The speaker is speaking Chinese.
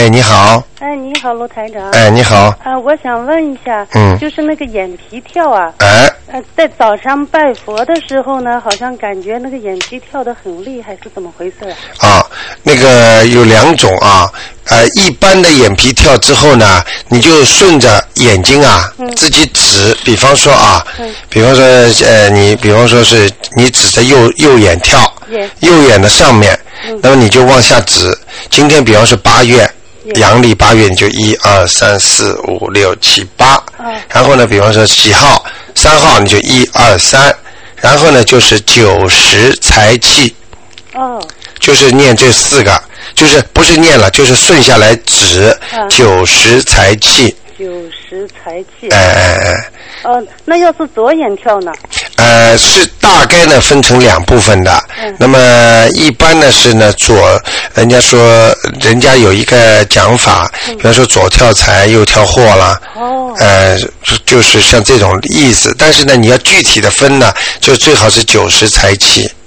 喂，你好。 哎，你好，卢台长。 哎，你好。 我想问一下，就是那个眼皮跳啊，在早上拜佛的时候呢，好像感觉那个眼皮跳得很厉害，是怎么回事啊？ 那个有2种啊，一般的眼皮跳之后呢，你就顺着眼睛啊，自己指，比方说啊，比方说你比方说是你指着右眼跳，右眼的上面，那么你就往下指。今天比方说8月。阳历8月你就1、2、3、4、5、6、7、8，然后呢，比方说几号，3号你就1、2、3，然后呢就是90财气，就是念这4个，就是不是念了，就是顺下来指90财气。90财气。 那要是左眼跳呢？ 是大概呢分成2部分的。那么一般呢是呢人家有一个讲法，比方说左跳财右跳祸啦。就是像这种意思。但是呢你要具体的分呢，就最好是90财气。